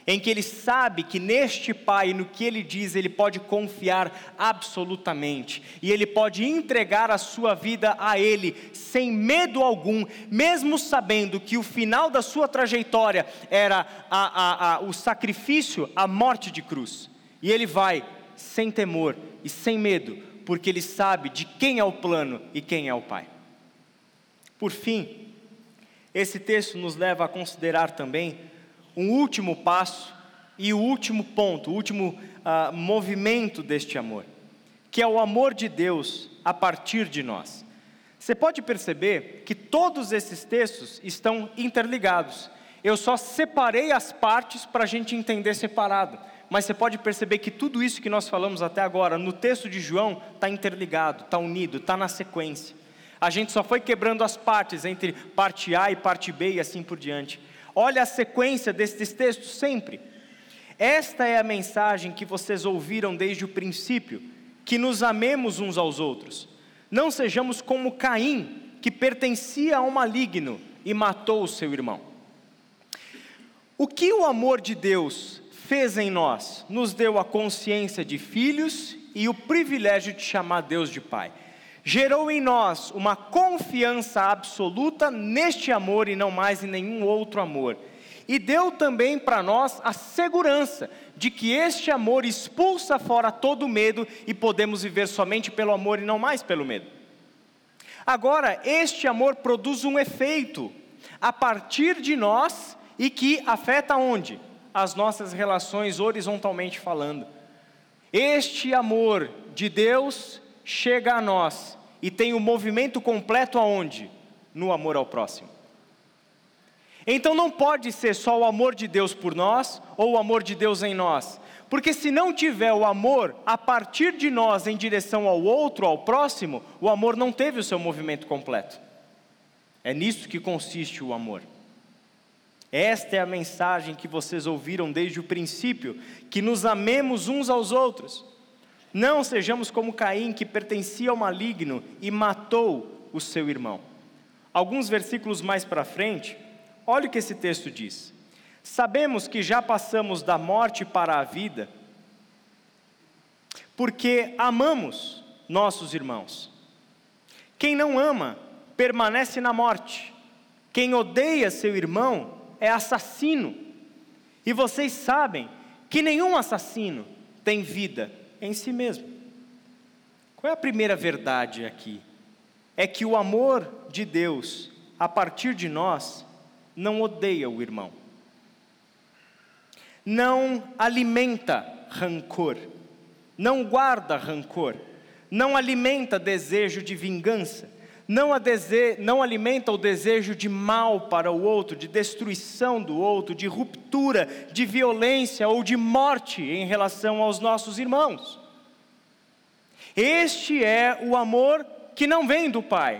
em que ele sabe que neste Pai, no que ele diz, ele pode confiar absolutamente, e ele pode entregar a sua vida a ele, sem medo algum, mesmo sabendo que o final da sua trajetória era o sacrifício, a morte de cruz, e ele vai sem temor e sem medo, porque ele sabe de quem é o plano e quem é o Pai. Por fim, esse texto nos leva a considerar também um último passo e o último ponto, o último movimento deste amor, que é o amor de Deus a partir de nós. Você pode perceber que todos esses textos estão interligados. Eu só separei as partes para a gente entender separado, mas você pode perceber que tudo isso que nós falamos até agora, no texto de João, está interligado, está unido, está na sequência. A gente só foi quebrando as partes entre parte A e parte B e assim por diante. Olha a sequência desses textos sempre. Esta é a mensagem que vocês ouviram desde o princípio, que nos amemos uns aos outros. Não sejamos como Caim, que pertencia ao maligno e matou o seu irmão. O que o amor de Deus fez em nós? Nos deu a consciência de filhos e o privilégio de chamar Deus de Pai. Gerou em nós uma confiança absoluta neste amor e não mais em nenhum outro amor. E deu também para nós a segurança de que este amor expulsa fora todo medo e podemos viver somente pelo amor e não mais pelo medo. Agora, este amor produz um efeito a partir de nós e que afeta onde? As nossas relações horizontalmente falando. Este amor de Deus chega a nós e tem o movimento completo aonde? No amor ao próximo. Então não pode ser só o amor de Deus por nós, ou o amor de Deus em nós, porque se não tiver o amor a partir de nós em direção ao outro, ao próximo, o amor não teve o seu movimento completo. É nisso que consiste o amor. Esta é a mensagem que vocês ouviram desde o princípio, que nos amemos uns aos outros. Não sejamos como Caim, que pertencia ao maligno e matou o seu irmão. Alguns versículos mais para frente, olha o que esse texto diz. Sabemos que já passamos da morte para a vida, porque amamos nossos irmãos. Quem não ama, permanece na morte. Quem odeia seu irmão é assassino. E vocês sabem que nenhum assassino tem vida em si mesmo. Qual é a primeira verdade aqui? É que o amor de Deus, a partir de nós, não odeia o irmão. Não alimenta rancor. Não guarda rancor. Não alimenta desejo de vingança. Não alimenta o desejo de mal para o outro, de destruição do outro, de ruptura, de violência ou de morte em relação aos nossos irmãos. Este é o amor que não vem do Pai.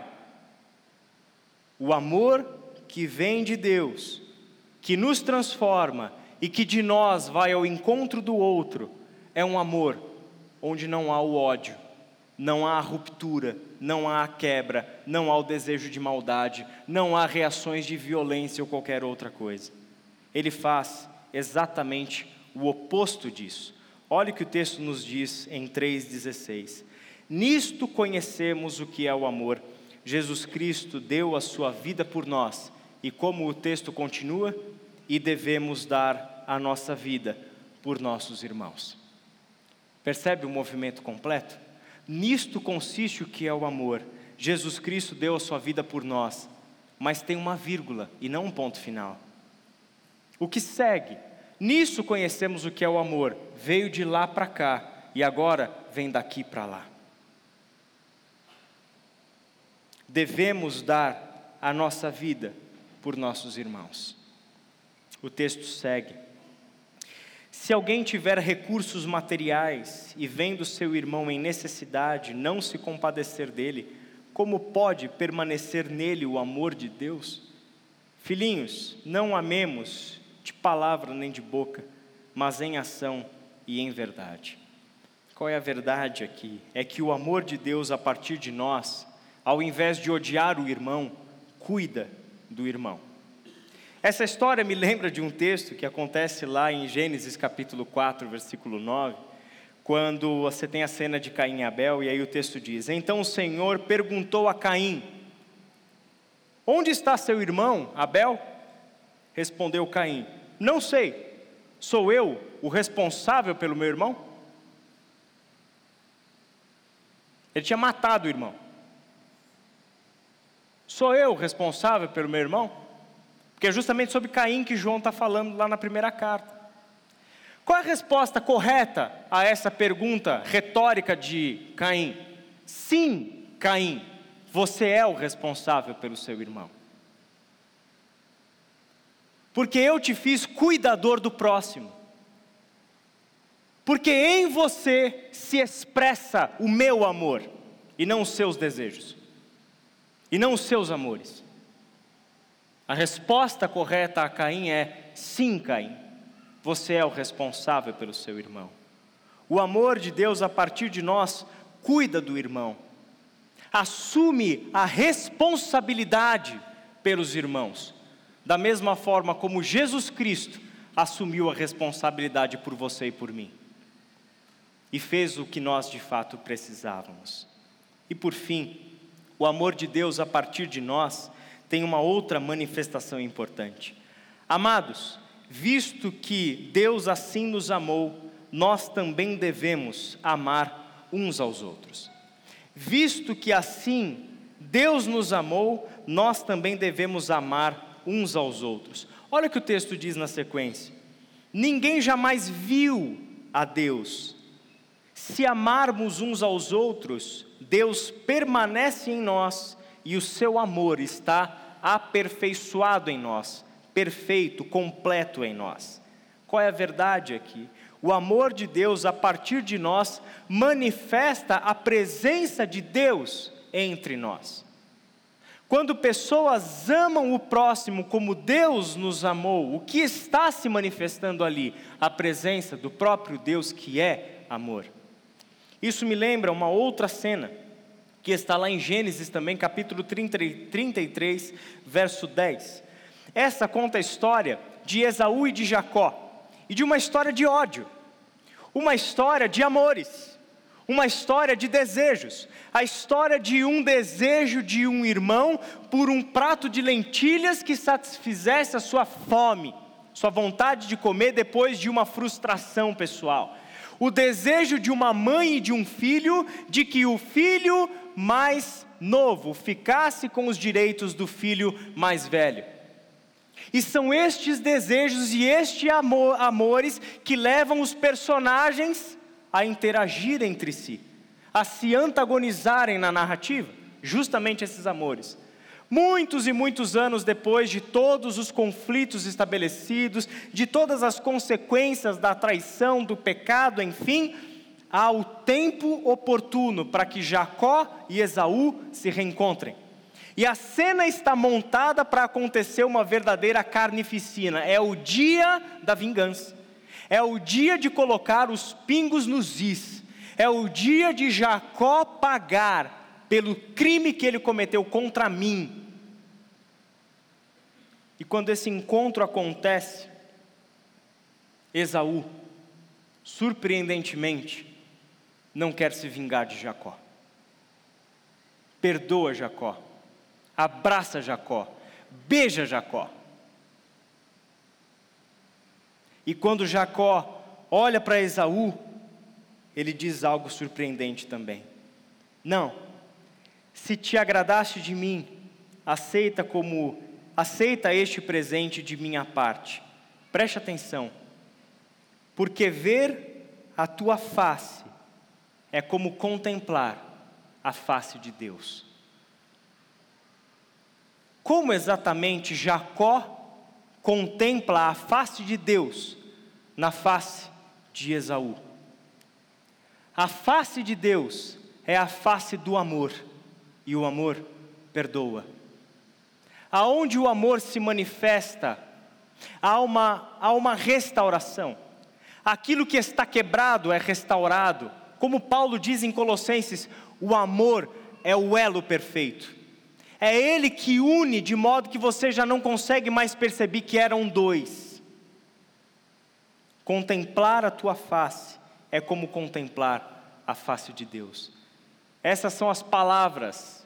O amor que vem de Deus, que nos transforma e que de nós vai ao encontro do outro, é um amor onde não há o ódio, não há a ruptura, não há a quebra, não há o desejo de maldade, não há reações de violência ou qualquer outra coisa. Ele faz exatamente o oposto disso. Olha o que o texto nos diz em 3,16. Nisto conhecemos o que é o amor. Jesus Cristo deu a sua vida por nós. E como o texto continua, e devemos dar a nossa vida por nossos irmãos. Percebe o movimento completo? Nisto consiste o que é o amor. Jesus Cristo deu a sua vida por nós, mas tem uma vírgula e não um ponto final. O que segue? Nisso conhecemos o que é o amor. Veio de lá para cá e agora vem daqui para lá. Devemos dar a nossa vida por nossos irmãos. O texto segue. Se alguém tiver recursos materiais e vendo seu irmão em necessidade, não se compadecer dele, como pode permanecer nele o amor de Deus? Filhinhos, não amemos de palavra nem de boca, mas em ação e em verdade. Qual é a verdade aqui? É que o amor de Deus a partir de nós, ao invés de odiar o irmão, cuida do irmão. Essa história me lembra de um texto que acontece lá em Gênesis capítulo 4, versículo 9, quando você tem a cena de Caim e Abel, e aí o texto diz: então o Senhor perguntou a Caim: onde está seu irmão Abel? Respondeu Caim: não sei, sou eu o responsável pelo meu irmão? Ele tinha matado o irmão. Sou eu o responsável pelo meu irmão? Porque é justamente sobre Caim que João está falando lá na primeira carta. Qual é a resposta correta a essa pergunta retórica de Caim? Sim, Caim, você é o responsável pelo seu irmão. Porque eu te fiz cuidador do próximo. Porque em você se expressa o meu amor, e não os seus desejos, e não os seus amores. A resposta correta a Caim é: sim, Caim, você é o responsável pelo seu irmão. O amor de Deus a partir de nós cuida do irmão, assume a responsabilidade pelos irmãos, da mesma forma como Jesus Cristo assumiu a responsabilidade por você e por mim, e fez o que nós de fato precisávamos. E por fim, o amor de Deus a partir de nós tem uma outra manifestação importante. Amados, visto que Deus assim nos amou, nós também devemos amar uns aos outros. Visto que assim Deus nos amou, nós também devemos amar uns aos outros. Olha o que o texto diz na sequência: ninguém jamais viu a Deus. Se amarmos uns aos outros, Deus permanece em nós e o seu amor está aperfeiçoado em nós, perfeito, completo em nós. Qual é a verdade aqui? O amor de Deus a partir de nós manifesta a presença de Deus entre nós. Quando pessoas amam o próximo como Deus nos amou, o que está se manifestando ali? A presença do próprio Deus que é amor. Isso me lembra uma outra cena, que está lá em Gênesis também, capítulo 33, verso 10. Essa conta a história de Esaú e de Jacó, e de uma história de ódio, uma história de amores, uma história de desejos, a história de um desejo de um irmão por um prato de lentilhas que satisfizesse a sua fome, sua vontade de comer depois de uma frustração pessoal. O desejo de uma mãe e de um filho, de que o filho mais novo ficasse com os direitos do filho mais velho. E são estes desejos e estes amores que levam os personagens a interagir entre si, a se antagonizarem na narrativa, justamente esses amores. Muitos e muitos anos depois de todos os conflitos estabelecidos, de todas as consequências da traição, do pecado, enfim, há o tempo oportuno para que Jacó e Esaú se reencontrem. E a cena está montada para acontecer uma verdadeira carnificina. É o dia da vingança. É o dia de colocar os pingos nos is. É o dia de Jacó pagar pelo crime que ele cometeu contra mim. E quando esse encontro acontece, Esaú, surpreendentemente, não quer se vingar de Jacó. Perdoa Jacó, abraça Jacó, beija Jacó. E quando Jacó olha para Esaú, ele diz algo surpreendente também. Não, se te agradaste de mim, aceita este presente de minha parte. Preste atenção, porque ver a tua face é como contemplar a face de Deus. Como exatamente Jacó contempla a face de Deus na face de Esaú? A face de Deus é a face do amor, e o amor perdoa. Aonde o amor se manifesta, há uma restauração. Aquilo que está quebrado é restaurado. Como Paulo diz em Colossenses, o amor é o elo perfeito. É Ele que une de modo que você já não consegue mais perceber que eram dois. Contemplar a tua face é como contemplar a face de Deus. Essas são as palavras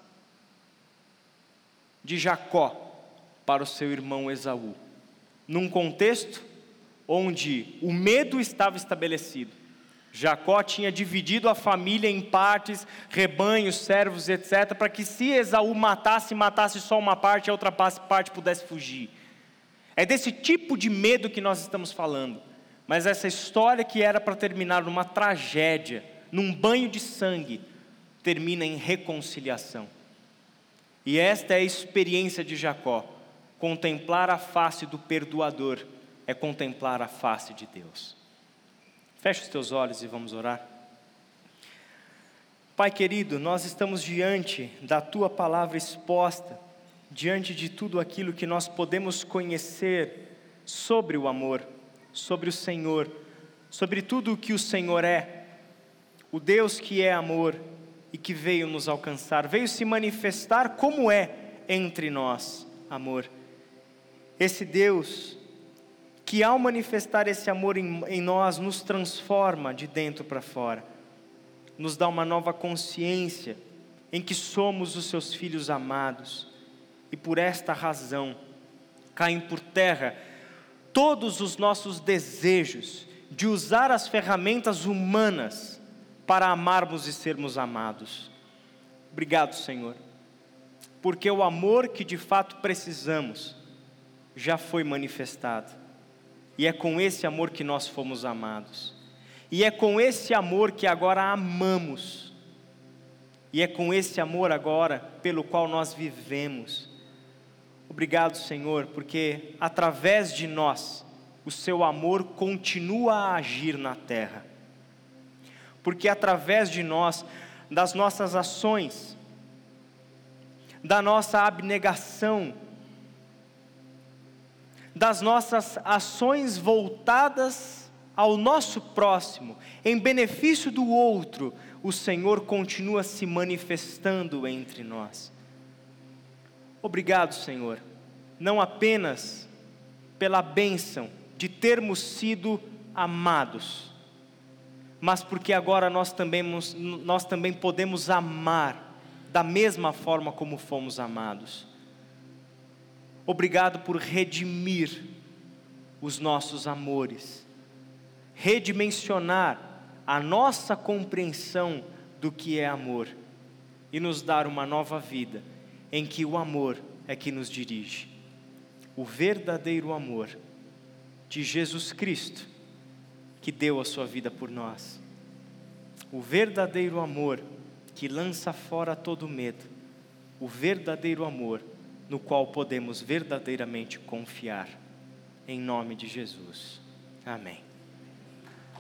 de Jacó para o seu irmão Esaú, num contexto onde o medo estava estabelecido. Jacó tinha dividido a família em partes, rebanhos, servos, etc., para que se Esaú matasse só uma parte, a outra parte pudesse fugir. É desse tipo de medo que nós estamos falando. Mas essa história que era para terminar numa tragédia, num banho de sangue, termina em reconciliação. E esta é a experiência de Jacó. Contemplar a face do perdoador é contemplar a face de Deus. Fecha os teus olhos e vamos orar. Pai querido, nós estamos diante da Tua palavra exposta, diante de tudo aquilo que nós podemos conhecer sobre o amor, sobre o Senhor, sobre tudo o que o Senhor é, o Deus que é amor e que veio nos alcançar, veio se manifestar como é entre nós, amor. Esse Deus que ao manifestar esse amor em nós, nos transforma de dentro para fora, nos dá uma nova consciência em que somos os seus filhos amados, e por esta razão, caem por terra todos os nossos desejos de usar as ferramentas humanas para amarmos e sermos amados. Obrigado, Senhor, porque o amor que de fato precisamos já foi manifestado. E é com esse amor que nós fomos amados. E é com esse amor que agora amamos. E é com esse amor agora pelo qual nós vivemos. Obrigado, Senhor, porque através de nós, o Seu amor continua a agir na terra. Porque através de nós, das nossas ações, da nossa abnegação, das nossas ações voltadas ao nosso próximo, em benefício do outro, o Senhor continua se manifestando entre nós. Obrigado, Senhor, não apenas pela bênção de termos sido amados, mas porque agora nós também podemos amar da mesma forma como fomos amados. Obrigado por redimir os nossos amores, redimensionar a nossa compreensão do que é amor e nos dar uma nova vida em que o amor é que nos dirige. O verdadeiro amor de Jesus Cristo, que deu a sua vida por nós. O verdadeiro amor que lança fora todo medo. O verdadeiro amor no qual podemos verdadeiramente confiar. Em nome de Jesus. Amém.